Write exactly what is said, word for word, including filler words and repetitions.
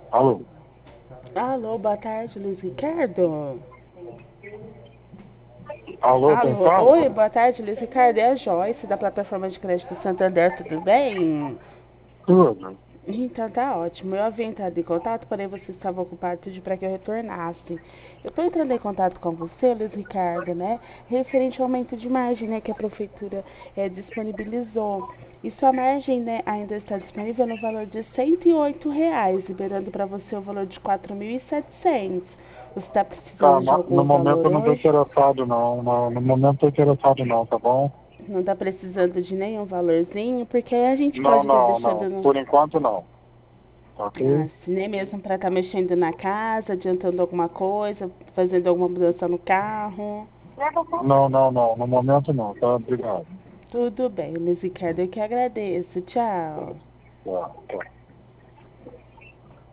Alô? Alô, boa tarde, Luiz Ricardo. Alô, quem Alô, fala? oi, boa tarde, Luiz Ricardo. É a Joyce, da plataforma de crédito Santander, tudo bem? Tudo. Então tá ótimo. Eu havia entrado em contato, porém você estava ocupado e pediu para que eu retornasse. Eu estou entrando em contato com você, Luiz Ricardo, né? Referente ao aumento de margem, né, que a prefeitura eh, disponibilizou. E sua margem, né, ainda está disponível no valor de cento e oito reais, liberando para você o valor de quatro mil e setecentos. Você está Tá, precisando de no, algum no momento valor eu não tô hoje? interessado não. No, no momento eu tô interessado não, tá bom? Não está precisando de nenhum valorzinho, porque aí a gente Não, pode estar não, não. deixando no. Por enquanto não. Tá Ah, ok? se nem mesmo para estar mexendo na casa, adiantando alguma coisa, fazendo alguma mudança no carro. Não, não, não. No momento não, tá? Obrigado. Tudo bem, Luiz Ricardo, eu que agradeço. Tchau. Tá, tá.